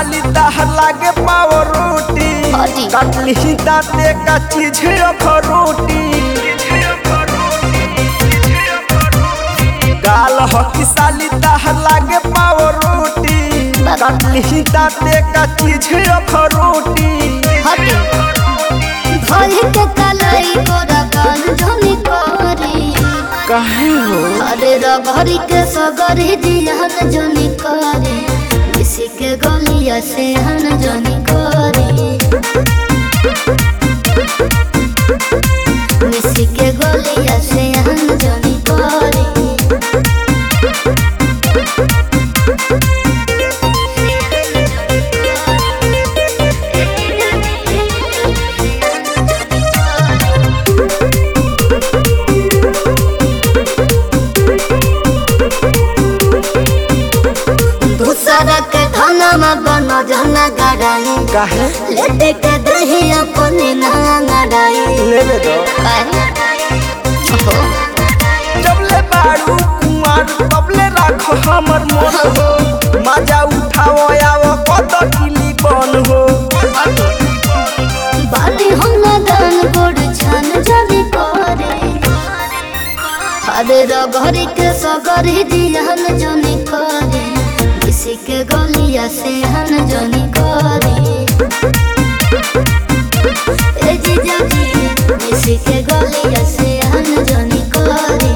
साली ताहर लागे पाव रोटी कटली दाते का चीज अखरोटी गाल हकी साली ताहर लागे पाव रोटी कटली दाते का चीज अखरोटी भई के कलाई कोरा कान धनी करी काहे हो अरे रगरी के सगरी दिहन जनी करी किसी के गलिया से हन जनी करी किसी के गलिया से हन जनी करी दूसरा के खाना में बनो जाना गड़ाई काहे लेटे के दही अपने ना गड़ाई लेवे दो जबले बारू कुमार तबले राखो हमर मन हो मजा उठाओ आओ कत किली बन हो बाली हम ना दान गोड़ छान जानी करे अरे रगरी के सगरी दिहन जनी करे किसी के गलिया से हन जनी करे ए जीजा जी किसी के गलिया से हन जनी करे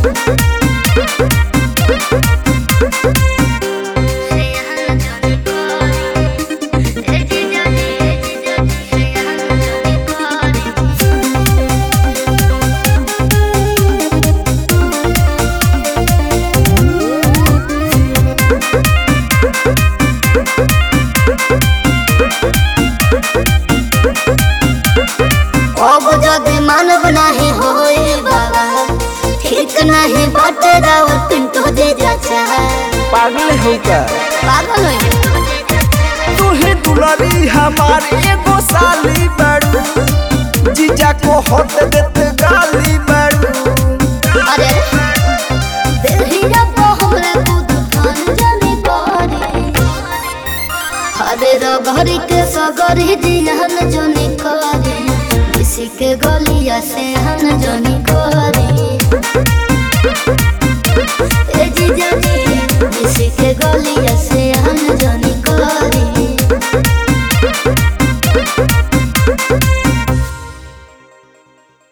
अब जदि मानव नहीं होए बाबा ठीक नहीं बाटे राव पिंटो दे जाचा पागल हो का पागल होए तू ही दुलारी हमार एगो साली बड़ू जीजा को होत देत गाली बड़ू अरे देहिया को हमरे खुद खान जाने करे अरे रगरी के सगरी दिहन जनी करे किसी के गलिया से हन जनी करे